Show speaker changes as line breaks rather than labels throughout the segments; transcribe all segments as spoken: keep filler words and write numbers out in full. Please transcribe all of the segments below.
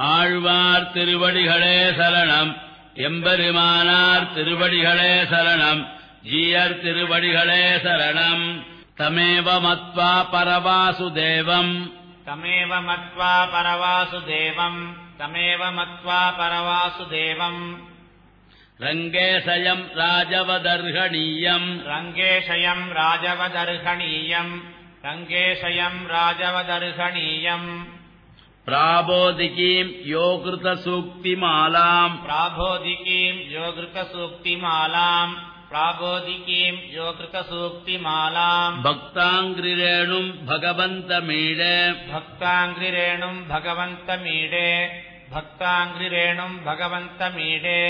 ஆழ்வார் திருவடிகளே சரணம். எம்பெருமானார் திருவடிகளே சரணம். ஜீயர் திருவடிகளே சரணம். தமேவ மத்வா பரவாசுதேவம்
தமேவ மத்வா பரவாசுதேவம் தமேவ மத்வா பரவாசுதேவம்
ரங்கேசயம் ராஜவதர்ஹணீயம்
ரங்கேஷயம் ராஜவதர்ஹணீயம் ரங்கேஷயம் ராஜவதர்ஹணீயம்
பிராபோதிகீம் யோகிருத சூக்திமாலாம்
பிராபோதிகீம் யோகிருத சூக்திமாலாம் பிராபோதிகீம் யோகிருத சூக்திமாலாம்
பக்தாங்கிரேணும் பகவந்தமீடே
பக்தாங்கிரேணும் பகவந்தமீடே பக்தாங்கிரேணும் பகவந்தமீடே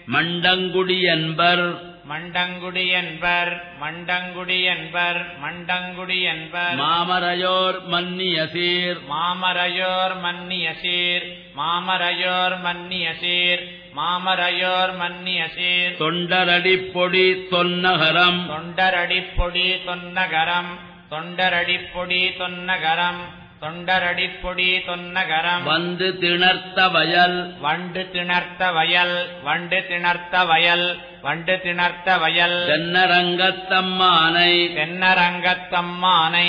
மண்டங்குடியன்பர்
மண்டங்குடியன்பர் மண்டங்குடியன்பர் மண்டங்குடியன்பர்
மாமரையோர் மன்னியசீர்
மாமரையோர் மன்னியசீர் மாமரையோர் மன்னியசீர் மாமரையோர் மன்னியசீர்
தொண்டரடிப்பொடி தொன்னகரம்
தொண்டரடிப்பொடி தொன்னகரம் தொண்டரடிப்பொடி தொன்னகரம் தொண்டரடிப்பொடி தொன்னகரம்
வந்து திணர்த்த வயல்
வண்டு திணர்த்த வயல் வண்டு திணர்த்த வயல் வண்டு திணர்த்த வயல்
தென்னரங்கத்தம்மானை
தென்னரங்கத்தம்மானை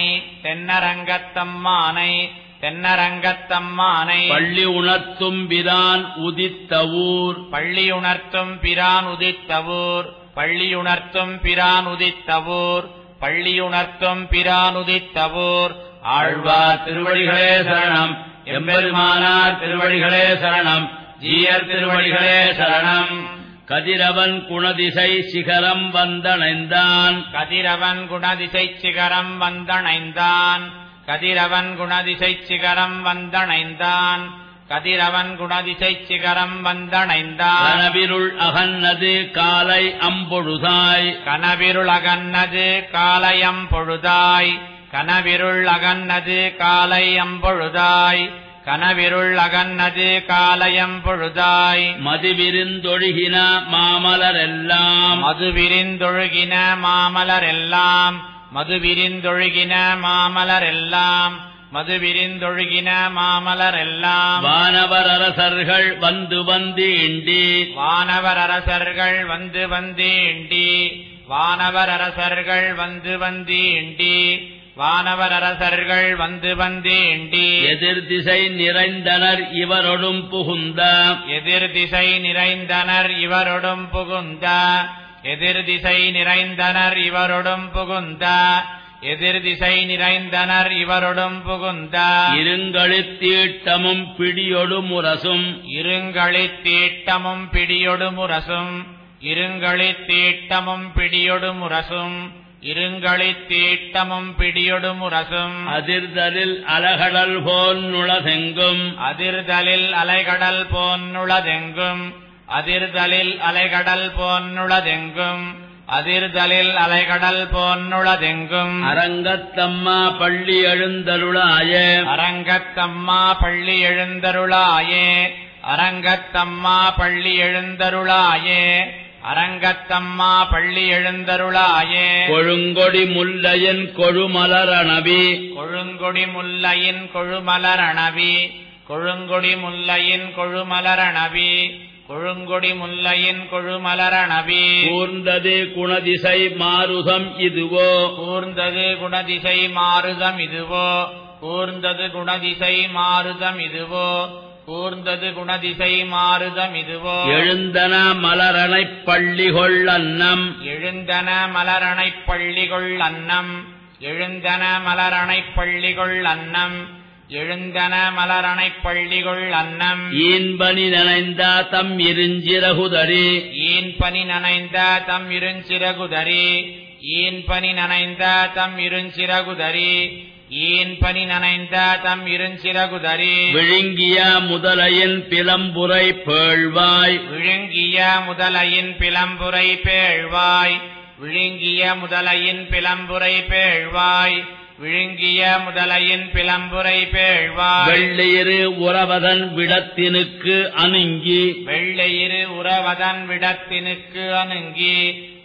தென்னரங்கத்தம்மானை தென்னரங்கத்தம்மானை
பள்ளி உணர்த்தும் பிரான் உதித்த ஊர்
பள்ளி உணர்த்தும் பிரான் உதித்த ஊர் பள்ளி உணர்த்தும் பிரான் உதித்த ஊர் பள்ளி உணர்த்தும் பிரான் உதித்த ஊர்
ஆழ்வார் திருவடிகளே சரணம். எம்பெருமானார் திருவடிகளே சரணம். ஜீயர் திருவடிகளே சரணம். கதிரவன் குணதிசை சிகரம் வந்தணைந்தான்
கதிரவன் குணதிசை சிகரம் வந்தணைந்தான் கதிரவன் குணதிசை சிகரம் வந்தணைந்தான் கதிரவன் குணதிசை சிகரம் வந்தணைந்தான்
கனவிருள் அகன்னது காலை அம்பொழுதாய்
கனவிருள் அகன்னது காலையம் பொழுதாய் கனவிருள் அகன்னது காலை அம்பொழுதாய் கனவிருள் அகன்னது காலையம் பொழுதாய்
மதுவிருந்தொழுகின மாமலரெல்லாம்
மதுவிரிந்தொழுகின மாமலரெல்லாம் மதுவிரிந்தொழுகின மாமலரெல்லாம் மதுவிரிந்தொழுகின மாமலரெல்லாம்
வானவர் அரசர்கள் வந்து வந்து இண்டி
வானவர் அரசர்கள் வந்து வந்து இண்டி வானவர் அரசர்கள் வந்து வந்து இண்டி வானவர் அரசர்கள் வந்து வந்து இண்டி
எதிர் திசை நிறைந்தனர் இவரொடும் புகுந்த
எதிர் திசை நிறைந்தனர் இவரொடும் புகுந்த எதிர் திசை நிறைந்தனர் இவரொடும் புகுந்த எதிர் திசை நிறைந்தனர் இவரொடும் புகுந்த
இருங்களித் தீட்டமும் பிடியொடு முரசும்
இருங்களித் தீட்டமும் பிடியொடு முரசும் இருங்களித் தீட்டமும் பிடியொடு முரசும் இருங்களித் தீட்டமும் பிடியொடு முரசும்
அதிர்தலில் அலகடல் போல் நுழதெங்கும்
அதிர்தலில் அலைகடல் போன்னுளதெங்கும் அதிர்தலில் அலைகடல் போன்னுளதெங்கும் அதிர்தலில் அலைகடல் போன்னுளதெங்கும்
அரங்கத்தம்மா பள்ளி எழுந்தருளாய
அரங்கத்தம்மா பள்ளி எழுந்தருளாயே அரங்கத்தம்மா பள்ளி எழுந்தருளாயே அரங்கத்தம்மா பள்ளி எழுந்தருளாயே
கொழுங்கொடி முல்லையன் கொழுமலரணவி
கொழுங்கொடி முல்லையின் கொழுமலரணவி கொழுங்கொடி முல்லையின் கொழுமலரணவி கொழுங்கொடி முல்லையின் கொழுமலரணவி
கூர்ந்தது குணதிசை மாருதம் இதுவோ
கூர்ந்தது குணதிசை மாருதம் இதுவோ கூர்ந்தது குணதிசை மாருதம் இதுவோ கூர்ந்தது குணதிசை மாருதம் இதுவோ
எழுந்தன மலரணைப் பள்ளிகொள் அன்னம்
எழுந்தன மலரணைப் பள்ளிகொள் அன்னம் எழுந்தன மலரணைப் பள்ளிகொள் அன்னம் எழுந்தன மலரணைப் பள்ளிகொள் அன்னம்
ஈன்பனி நனைந்த தம் இருஞ்சிறகுதரி
ஈன் பனி நனைந்த தம் இருஞ்சிறகுதரி ஈன் பனி நனைந்த தம் இருஞ்சிறகுதரி ஈன் பனி நனைந்த தம் இருஞ்சிறகுதரி
விழுங்கிய முதலையின் பிளம்புரை பேழ்வாய்
விழுங்கிய முதலையின் பிளம்புரை பேழ்வாய் விழுங்கிய முதலையின் பிளம்புரை பேழ்வாய் விழுங்கிய முதலையின் பிளம்புரை பேழ்வாய்
வெள்ளையிரு உறவதன் விடத்தினுக்கு அணுங்கி
வெள்ளையிரு உறவதன் விடத்தினுக்கு அணுங்கி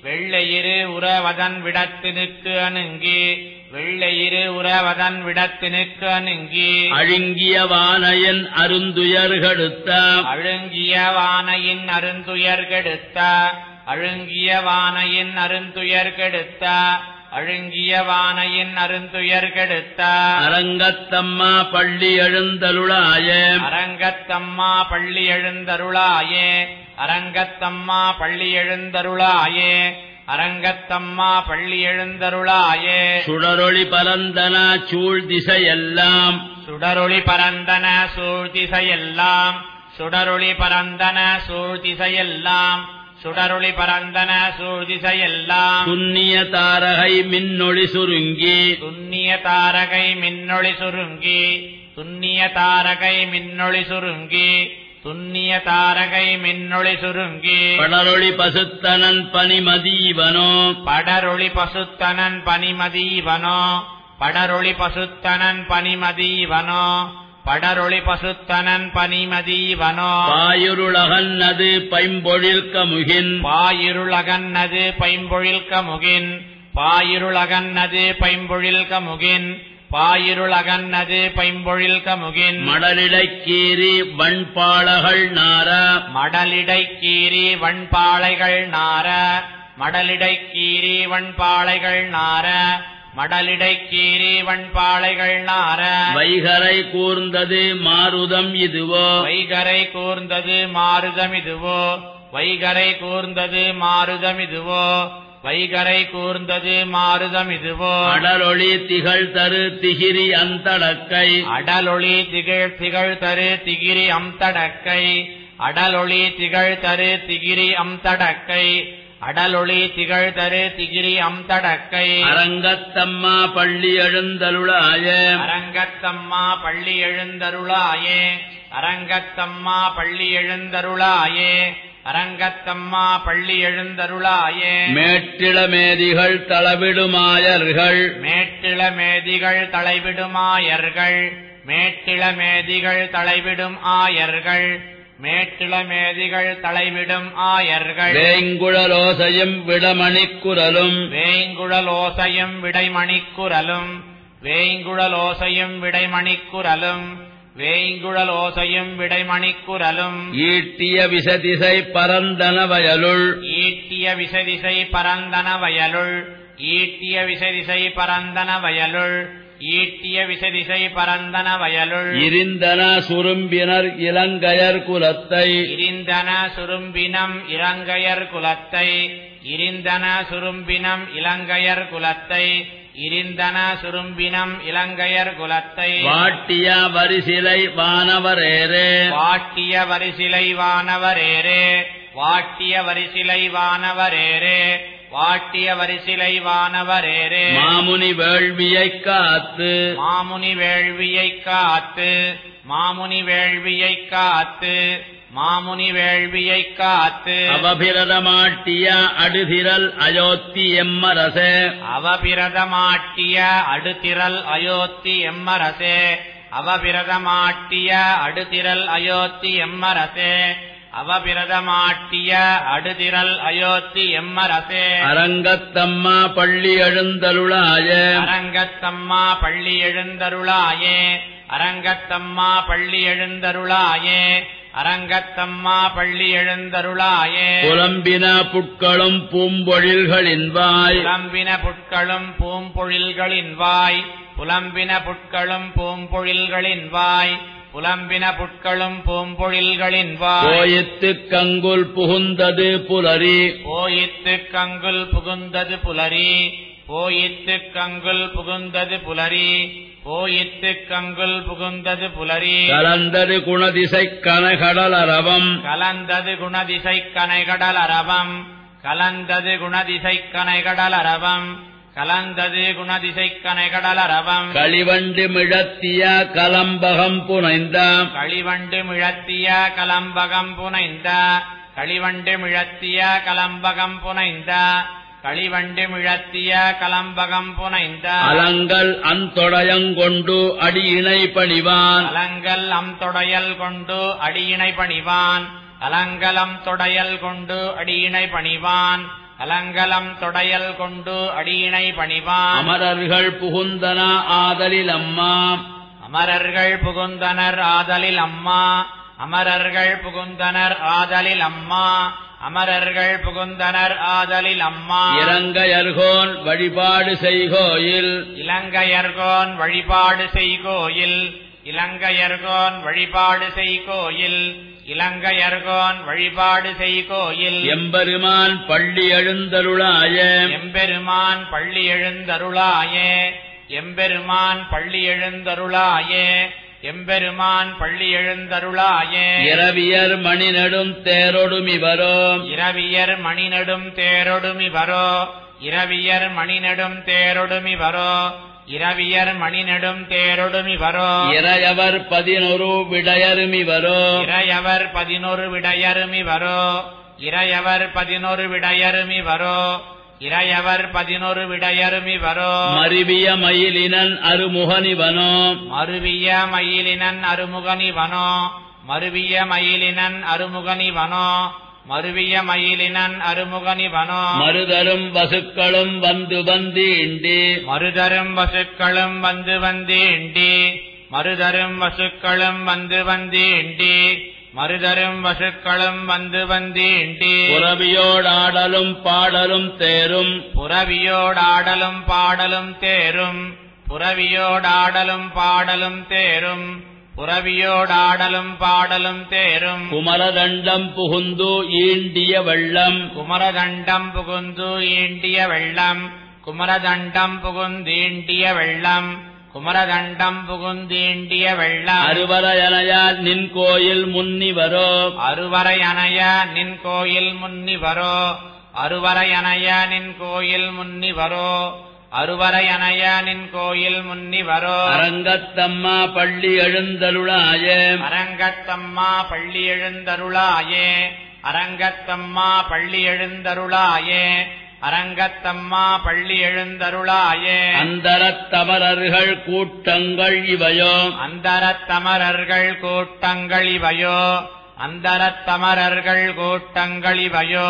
வெள்ளையிரு உறவதன் விடத்தினுக்கு அணுங்கி வெள்ளையிரு உறவதன் விடத்தினுக்கு அணுங்கி
அழுங்கிய வானையன் அருந்துயர்கெடுத்த
அழுங்கிய வானையின் அருந்துயர்கெடுத்த அழுங்கிய வானையின் அருந்துயர்கெடுத்த அழுங்கிய வானையின் அருந்துயர்கெடுத்த
அரங்கத்தம்மா பள்ளி எழுந்தருளாய
அரங்கத்தம்மா பள்ளி எழுந்தருளாயே அரங்கத்தம்மா பள்ளி எழுந்தருளாயே அரங்கத்தம்மா பள்ளி எழுந்தருளாயே
சுடரொளி பரந்தன சூழ் திசையெல்லாம்
சுடரொளி பரந்தன சூழ் திசையெல்லாம் சுடரொளி பரந்தன சூழ் திசையெல்லாம் சுடரொளி பரந்தன சூழ் திசையெல்லாம்
துன்னிய தாரகை மின்னொளி சுருங்கி
துன்னிய தாரகை மின்னொளி சுருங்கி துன்னிய தாரகை மின்னொளி சுருங்கி துன்னிய தாரகை மின்னொளி சுருங்கி
படரொளி பசுத்தனன் பனிமதீவனோ
படரொளி பசுத்தனன் பனிமதீவனோ படரொளி பசுத்தனன் பனிமதீவனோ படரொளி பசுத்தனன் பனிமதீவனோ
பாயுருளகன்னது பைம்பொழில் கமுகின்
பாயிருளகன்னது பைம்பொழில் கமுகின் பாயிருளகன்னது பைம்பொழில் கமுகின் பாயிருளகன்னது பைம்பொழில் கமுகின்
மடலிடைக்கீரி வண்பாளகள் நார
மடலிடைக்கீரி வண்பாளைகள் நார மடலிடைக்கீரி வண்பாளைகள் நார மடலிடைக்கீரி வண்பாளைகள் நார
வைகரை கூர்ந்தது மாருதம் இதுவோ
வைகரை கூர்ந்தது மாருதம் இதுவோ வைகரை கூர்ந்தது மாருதம் இதுவோ வைகரை கூர்ந்தது மாருதம் இதுவோ
அடலொளி திகழ் தரு திகிரி அந்தடக்கை
அடலொளி திகழ் திகழ் தரு திகிரி அம்தடக்கை அடலொளி திகழ் தரு திகிரி அம்தடக்கை அடலொளி திகழ் தரு திகிரி அம்தடக்கை
அரங்கத்தம்மா பள்ளி எழுந்தருளாய
அரங்கத்தம்மா பள்ளி எழுந்தருளாயே அரங்கத்தம்மா பள்ளி எழுந்தருளாயே அரங்கத்தம்மா பள்ளி எழுந்தருளாயே
மேட்டிளமேதிகள் தளவிடுமாயர்கள்
மேட்டிளமேதிகள் தலைவிடுமாயர்கள் மேட்டிளமேதிகள் தலைவிடும் ஆயர்கள் மேட்டிளமேதிகள் தலைவிடும் ஆயர்கள்
வேங்குழலோசையும் விடமணிக்குரலும்
வேங்குழலோசையும் விடைமணிக்குரலும் வேங்குழலோசையும் விடைமணிக்குரலும் வேங்குழலோசையும் விடைமணிக்குரலும்
ஈட்டிய விசதிசை பரந்தன வயலுள்
ஈட்டிய விசதிசை பரந்தன வயலுள் ஈட்டிய விசதிசை பரந்தன வயலுள் ஈட்டிய விசதிசை பரந்தன வயலுள்
இருந்தன சுரும்பினர் இலங்கையர் குலத்தை
இருந்தன சுரும்பினம் இலங்கையர் குலத்தை இருந்தன சுரும்பினம் இலங்கையர் குலத்தை இருந்தன சுரும்பினம் இலங்கையர் குலத்தை
வாட்டிய வரிசிலை வானவரேரே
வாட்டிய வரிசிலை வானவரேரே வாட்டிய வரிசிலை வானவரேரே வாட்டிய வரிசிலை வானவரேரே
மாமுனி வேள்வியைக் காத்து
மாமுனி வேள்வியைக் காத்து மாமுனி வேள்வியைக் காத்து மாமுனி வேள்வியைக் காத்து
அவபிரதமாட்டிய அடுதிரல் அயோத்தி எம்மரசே
அவபிரதமாட்டிய அடுதிரல் அயோத்தி எம்மரசே அவபிரதமாட்டிய அடுதிரல் அயோத்தி எம்மரசே அவபிரதமாட்டிய அடுதிரல் அயோத்தி எம்மரசே
அரங்கத்தம்மா பள்ளி எழுந்தருளாய
அரங்கத்தம்மா பள்ளி எழுந்தருளாயே அரங்கத்தம்மா பள்ளி எழுந்தருளாயே அரங்கத்தம்மா பள்ளி எழுந்தருளாயே
புலம்பின புட்களும் பூம்பொழில்களின் வாய்
புலம்பின புட்களும் பூம்பொழில்களின் வாய் புலம்பின புட்களும் பூம்பொழில்களின் வாய் புலம்பின புட்களும் பூம்பொழில்களின் வாய்
போயித்து கங்குல் புகுந்தது புலரி
போயித்து கங்குல் புகுந்தது புலரி போயித்து கங்குல் புகுந்தது புலரி போயித்து கங்குல் புகுந்தது புலரி
கலந்தது குணதிசை கனகடல் அரவம்
கலந்தது குணதிசை கனைகடல் அரவம் கலந்தது குணதிசை கனைகடல் அரவம் கலந்தது குணதிசை கனைகடல் அரவம்
களிவண்டு மிழத்திய கலம்பகம் புனைந்த
களிவண்டு மிழத்திய கலம்பகம் புனைந்த களிவண்டு மிழத்திய கலம்பகம் புனைந்த களிவண்டு மிழத்திய கலம்பகம் புனைந்த
அலங்கல் அந்தொடையங்கொண்டு அடியினை பணிவான்
அலங்கல் அம் தொடையல் கொண்டு அடியினை பணிவான் அலங்கலம் தொடையல் கொண்டு அடியினை பணிவான் அலங்கலம் தொடையல் கொண்டு அடியினை பணிவான்.
அமரர்கள் புகுந்தன ஆதலில் அம்மா
அமரர்கள் புகுந்தனர் ஆதலில் அம்மா அமரர்கள் புகுந்தனர் ஆதலில் அம்மா அமரர்கள் புகுந்தனர் ஆதலில் அம்மா.
இலங்கையர்கோன் வழிபாடு செய்கோயில்
இலங்கையர்கோன் வழிபாடு செய்கோயில் இலங்கையர்கோன் வழிபாடு செய்கோயில் இலங்கையர்கோன் வழிபாடு செய்கோயில்.
எம்பெருமான் பள்ளி எழுந்தருளாய
எம்பெருமான் பள்ளி எழுந்தருளாயே எம்பெருமான் பள்ளி எழுந்தருளாயே எம்பெருமான் பள்ளி எழுந்தருளாயே.
இரவியர் மணிநடும் தேரொடுமிவரோ
இரவியர் மணிநடும் தேரொடுமிவரோ இரவியர் மணிநடும் தேரொடுமிவரோ இரவியர் மணிநடும் தேரொடுமிவரோ.
இறையவர் பதினொரு விடையருமிவரோ
இறையவர் பதினொரு விடையருமிவரோ இறையவர் பதினொரு விடையருமிவரோ இறையவர் பதினொரு விடையருமிவரோ.
மருவிய மயிலினன் அருமுகனிவனோ
மருவிய மயிலினன் அருமுகனிவனோ மருவிய மயிலினன் அருமுகனிவனோ மருவிய மயிலினன் அருமுகனிவனோ.
மருதரும் வசுக்களும் வந்து வந்தீண்டி
மருதரும் வசுக்களும் வந்து வந்தீண்டி மருதரும் வசுக்களும் வந்து வந்தீண்டி மருதரும் வசுக்களும் வந்து வந்தீண்டி.
புறவியோடாடலும் பாடலும் தேரும்
புறவியோடாடலும் பாடலும் தேரும் புறவியோடாடலும் பாடலும் தேரும் புறவியோடாடலும் பாடலும் தேரும்.
குமரதண்டம் புகுந்து ஈண்டிய வெள்ளம்
குமரதண்டம் புகுந்து ஈண்டிய வெள்ளம் குமரதண்டம் புகுந்தீண்டிய வெள்ளம் குமரதண்டம் புகுந்தீண்டிய வெள்ளம்.
அருவரையனையால் நின் கோயில் முன்னிவரோ
அருவரையனைய நின் கோயில் முன்னிவரோ அருவரையனைய நின் கோயில் முன்னிவரோ அருவரையனைய நின் கோயில் முன்னிவரோ.
அரங்கத்தம்மா பள்ளி எழுந்தருளாய
அரங்கத்தம்மா பள்ளி எழுந்தருளாயே அரங்கத்தம்மா பள்ளி எழுந்தருளாயே அரங்கத்தம்மா பள்ளி எழுந்தருளாயே.
அந்தரத்தமரர்கள் கூட்டங்கள் இவையோ
அந்தரத்தமரர்கள் கூட்டங்கள் இவையோ அந்தரத்தமரர்கள் கூட்டங்கள் இவையோ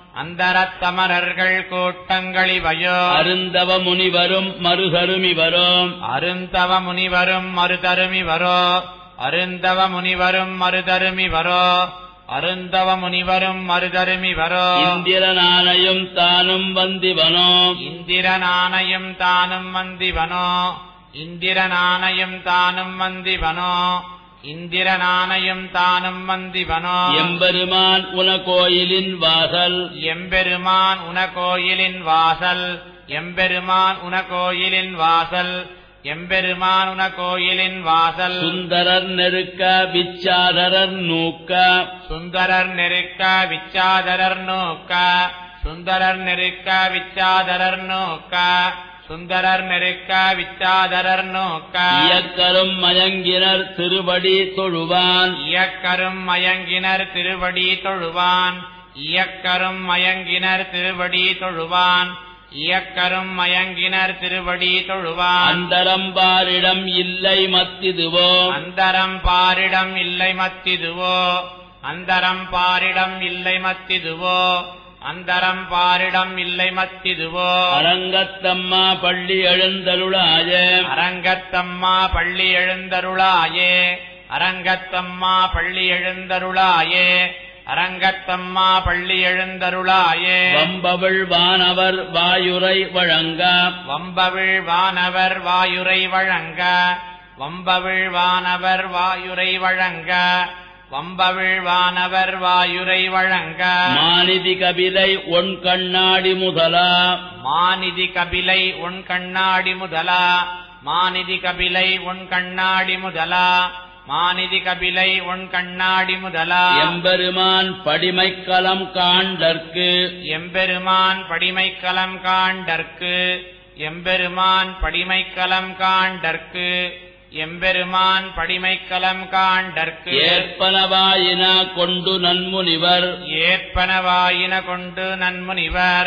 அந்தரத்தமரர்கள் கூட்டங்கள் இவையோ.
அருந்தவ முனிவரும் மறுதருமிவரோ
அருந்தவ முனிவரும் மறுதருமிவரோ அருந்தவ முனிவரும் மறுதருமிவரோ அருந்தவ முனிவரும் மறுதருமிவரோ.
இந்திரனானையும் தானும் வந்திவனோ
இந்திரனானையும் தானும் வந்திவனோ இந்திரனானையும் தானும் வந்திவனோ இந்திரனானையும் தானும் வந்திவனோ.
எம்பெருமான் உன கோயிலின் வாசல்
எம்பெருமான் உன கோயிலின் வாசல் எம்பெருமான் உன கோயிலின் வாசல் எம்பெருமான் உன கோயிலின் வாசல்.
சுந்தரர் நெருக்க விச்சாதரர் நூக்க
சுந்தரர் நெருக்க விச்சாதரர் நோக்க சுந்தரர் நெருக்க விச்சாதரர் நோக்க சுந்தரர் நெருக்க விச்சாதரர் நோக்க.
இயக்கரும் மயங்கினர் திருவடி தொழுவான்
இயக்கரும் மயங்கினர் திருவடி தொழுவான் இயக்கரும் மயங்கினர் திருவடி தொழுவான் இயக்கரும் மயங்கினர் திருவடி தொழுவான்.
அந்தரம் பாரிடம் இல்லை மத்திதுவோ
அந்தரம் பாரிடம் இல்லை மத்திதுவோ அந்தரம் பாரிடம் இல்லை மத்திதுவோ அந்தரம் பாரிடம் இல்லை மத்திதுவோ.
அரங்கத்தம்மா பள்ளி எழுந்தருளாய
அரங்கத்தம்மா பள்ளி எழுந்தருளாயே அரங்கத்தம்மா பள்ளி எழுந்தருளாயே அரங்கத்தம்மா பள்ளி எழுந்தருளாயே.
வம்பவிழ் வானவர் வாயுரை வழங்க
வம்பவிழ் வானவர் வாயுரை வழங்க வம்பவிழ் வானவர் வாயுரை வழங்க வம்பவிழ் வானவர் வாயுரை வழங்க.
மாநிதி கபிலை ஒன் கண்ணாடி முதலா
மாநிதி கபிலை உன் கண்ணாடி முதலா மாநிதி கபிலை உன் கண்ணாடி முதலா மாநிதி கபிலை உன் கண்ணாடி முதலா.
எம்பெருமான் படிமைக்களம் காண்டற்கு
எம்பெருமான் படிமைக்களம் காண்டற்கு எம்பெருமான் படிமைக்களம் காண்டற்கு எம்பெருமான் படிமைக்களம் காண்டற்கு.
ஏற்பனவாயின கொண்டு நன்முனிவர்
ஏற்பனவாயின கொண்டு நன்முனிவர்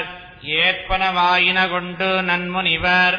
ஏற்பனவாயின கொண்டு நன்முனிவர்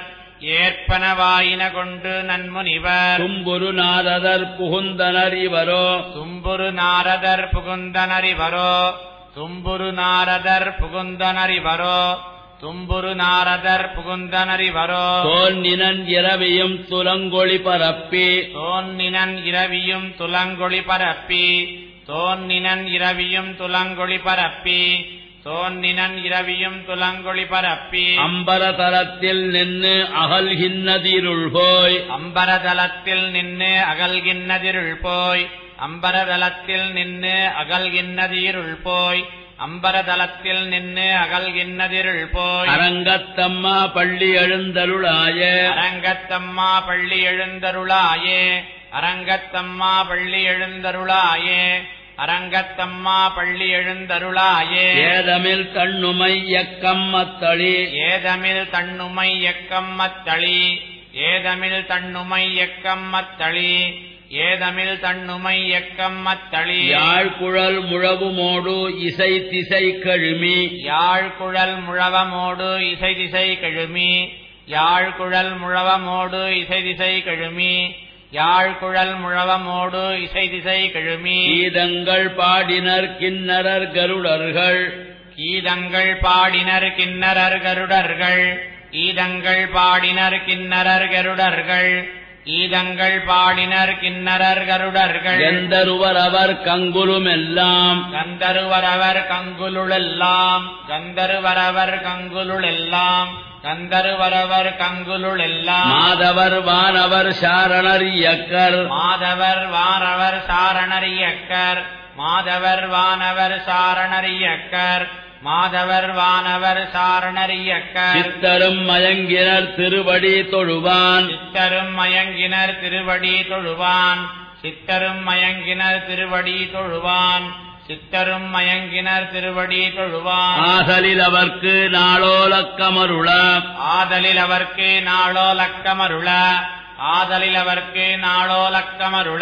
ஏற்பனவாயின கொண்டு நன்முனிவர்.
தும்புரு நாரதர் புகுந்தனர் இவரோ
தும்புரு நாரதர் புகுந்தனர் இவரோ தும்புரு நாரதர் புகுந்தனறிவரோ தும்புரு நாரதர் புகுந்தனறிவரோ
தோன்னினன் இரவியும் துலங்கொளி பரப்பி
தோன்னினன் இரவியும் துலங்கொளி பரப்பி தோன்னினன் இரவியும் துலங்கொளி பரப்பி தோன்னினன் இரவியும் துலங்கொளி பரப்பி
அம்பரதலத்தில் நின்று அகல்கின்னதிருள் போய்
அம்பரதலத்தில் நின்று அகல்கின்னதிருள் போய் அம்பரதலத்தில் நின்று அகல்கின்னதிருள் போய் அம்பரதலத்தில் நின்று அகல்கின்னதிருள் போய்
அரங்கத்தம்மா பள்ளி எழுந்தருளாய
அரங்கத்தம்மா பள்ளி எழுந்தருளாயே அரங்கத்தம்மா பள்ளி எழுந்தருளாயே அரங்கத்தம்மா பள்ளி எழுந்தருளாயே
ஏதமில் தண்ணுமை எக்கம் மத்தளி
ஏதமில் தண்ணுமை எக்கம் மத்தளி ஏதமில் தண்ணுமை எக்கம் மத்தளி ஏதமில் தண்ணுமை எக்கம் மத்தளி
யாழ்குழல் முழவுமோடு இசை திசை கழுமி
யாழ்குழல் முழவமோடு இசை திசை கழுமி யாழ்குழல் முழவமோடு இசை திசை கழுமி யாழ்குழல் முழவமோடு இசை திசை கழுமி
கீதங்கள் பாடினர் கிண்ணரர் கருடர்கள்
கீதங்கள் பாடினர் கிண்ணரர் கருடர்கள் கீதங்கள் பாடினர் கிண்ணரர் கருடர்கள் கீதங்கள் பாடினர் கிண்ணரர் கருடர்கள்
கந்தருவர் அவர் கங்குலுமெல்லாம்
கந்தருவரவர் கங்குலுளெல்லாம் கந்தருவரவர் கங்குலுளெல்லாம் கந்தருவரவர் கங்குலுளெல்லாம்
மாதவர் வானவர் சாரணர் இயக்கர்
மாதவர் வானவர் சாரணர் இயக்கர் மாதவர் வானவர் சாரணர் இயக்கர் மாதவர் வானவர் சாரணர் இயக்கர்
சித்தரும் மயங்கினர் திருவடி தொழுவான்
சித்தரும் மயங்கினர் திருவடி தொழுவான் சித்தரும் மயங்கினர் திருவடி தொழுவான் சித்தரும் மயங்கினர் திருவடி தொழுவான்
ஆதலில் அவர்க்கு நாளோலக்கமருள
ஆதலில் அவர்க்கு நாளோலக்கமருள ஆதலில் அவர்க்கு நாளோலக்கமருள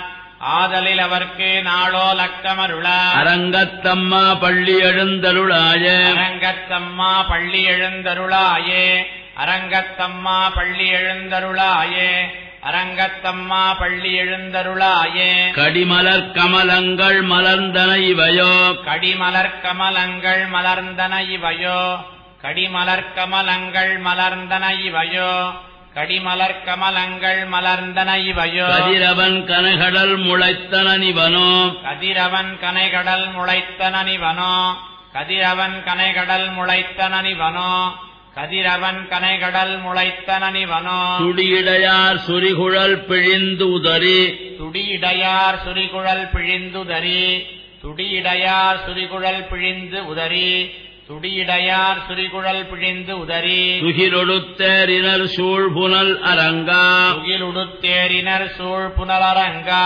ஆதலில் அவர்க்கு நாளோலக்கமருள
அரங்கத்தம்மா பள்ளி எழுந்தருளாய
அரங்கத்தம்மா பள்ளி எழுந்தருளாயே அரங்கத்தம்மா பள்ளி எழுந்தருளாயே அரங்கத்தம்மா பள்ளி எழுந்தருளாயே
கடிமலர் கமலங்கள் மலர்ந்தன இவையோ
கடிமலர் கமலங்கள் மலர்ந்தன இவையோ கடிமலர் கமலங்கள் மலர்ந்தன இவையோ கடிமலர் கமலங்கள் மலர்ந்தன இவையோ
கதிரவன் கனகடல் முளைத்தனனிவனோ
கதிரவன் கனைகடல் முளைத்தனனிவனோ கதிரவன் கனைகடல் முளைத்தனனிவனோ கதிரவன் கனைகடல் முளைத்தனனிவனோ
துடியிடையார் சுரிகுழல் பிழிந்து உதறி
துடியிடையார் சுரிகுழல் பிழிந்துதறி துடியிடையார் சுரிகுழல் பிழிந்து உதறி துடியிடையார் சுரிகுழல் பிழிந்து உதறி
துகிலொடுத்தேரினர் சூழ்புனல் அரங்கா
துகிலுடுத்தேரினர் சூழ் புனலரங்கா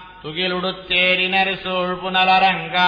துகிலுடுத்தேரினர் சூழ் புனலரங்கா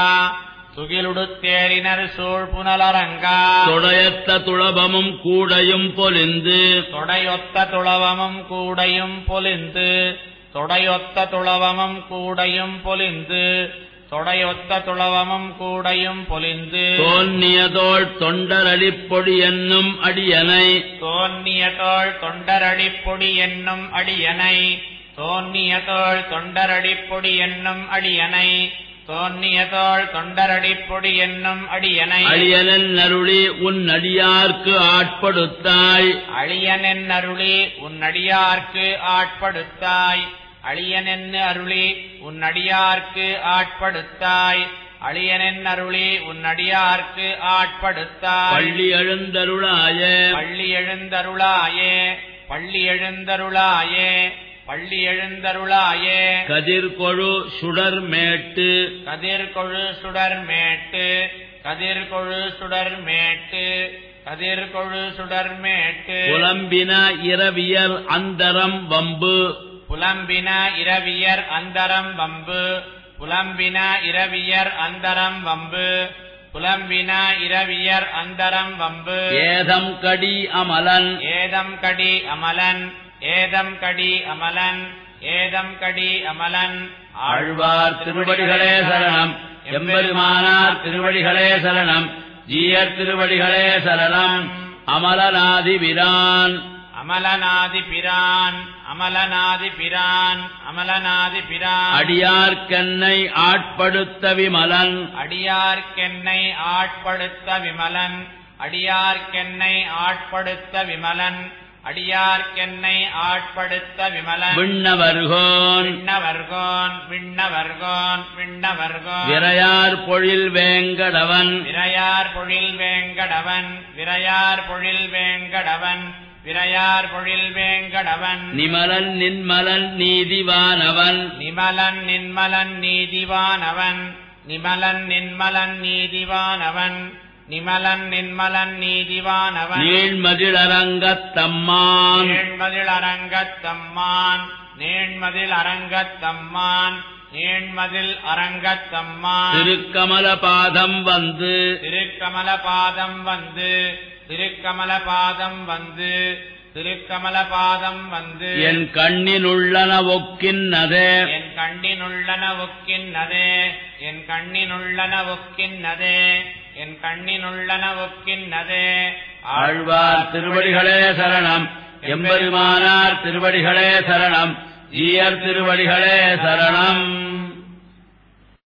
துகிலுடுத்தேரினர் சூழ் புனலரங்கா
தொடையத்த துளபமும் கூடையும் பொலிந்து
தொடையொத்த துளவமும் கூடையும் பொலிந்து தொடையொத்த துளவமும் கூடையும் பொலிந்து தொடையொத்த துளவமும் கூடையும் பொலிந்து
தோன்னியதோள் தொண்டரடிப்பொடி என்னும் அடியனை
தோன்னியதோள் தொண்டரடிப்பொடி என்னும் அடியனை தோன்னியதோள் தொண்டரடிப்பொடி என்னும் அடியனை தோன்னியதோள் தொண்டரடிப்பொடி என்னும் அடியனை
அடியனன் அருளி உன் அடியார்க்கு ஆட்படுத்தாய்
அழியனென் அருளி உன் அடியார்க்கு ஆட்படுத்தாய் அழியனென் அருளி உன் அடியார்க்கு ஆட்படுத்தாய் அழியனென் அருளி உன் அடியார்க்கு ஆட்படுத்தாய்
பள்ளி எழுந்தருளாய
பள்ளி எழுந்தருளாயே பள்ளி எழுந்தருளாயே பள்ளி எழுந்தருளாயே
கதிர்கொழு சுடர் மேட்டு
கதிர்கொழு சுடர் மேட்டு கதிர்கொழு சுடர் மேட்டு கதிர்கொழு சுடர் மேட்டு
புலம்பின இரவியர் அந்தரம் வம்பு
புலம்பின இரவியர் அந்தரம் வம்பு புலம்பின இரவியர் அந்தரம் வம்பு புலம்பின இரவியர் அந்தரம் வம்பு
ஏதம் கடி அமலன்
ஏதம் கடி அமலன் ஏதம் கடி அமலன் ஏதம் கடி அமலன்
ஆழ்வார் திருவடிகளே சரணம் எம்பெருமானார் திருவடிகளே சரணம் ஜீயர் திருவடிகளே சரணம் அமலநாதி விரான்
அமலநாதி பிரான் அமலநாதி பிரான் அமலநாதி பிரான்
அடியார்க்கென்னை ஆட்படுத்த விமலன்
அடியார்க்கென்னை ஆட்படுத்த விமலன் அடியார்க்கென்னை ஆட்படுத்த விமலன் அடியார்க்கென்னை ஆட்படுத்த விமலன்
விண்ணவர்கோன்
விண்ணவர்கோன் விண்ணவர்கோன் விண்ணவர்கோன்
விரையார் பொழில் வேங்கடவன்
விரையார் பொழில் வேங்கடவன் விரையார் பொழில் வேங்கடவன் விரையார் பொழில் வேங்கடவன்
நிமலன் நின்மலன் நீதிவானவன்
நிமலன் நின்மலன் நீதிவானவன் நிமலன் நின்மலன் நீதிவானவன் நிமலன் நின்மலன் நீதிவானவன்
நீழ்மதில் அரங்கத்தம்மான்
நேண்மதில் அரங்கத்தம்மான் நேண்மதில் அரங்கத்தம்மான் நேண்மதில் அரங்கத்தம்மான்
திருக்கமல பாதம் வந்து
திருக்கமல பாதம் வந்து திருக்கமல பாதம் வந்து திருக்கமல பாதம் வந்து
என் கண்ணினுள்ளன ஒக்கின்னதே
என் கண்ணினுள்ளன ஒக்கின்னதே என் கண்ணினுள்ளன ஒக்கின்னதே என் கண்ணினுள்ளன ஒக்கின்னதே
ஆழ்வார் திருவடிகளே சரணம் எம்பெருமானார் திருவடிகளே சரணம் ஜீயர் திருவடிகளே சரணம்.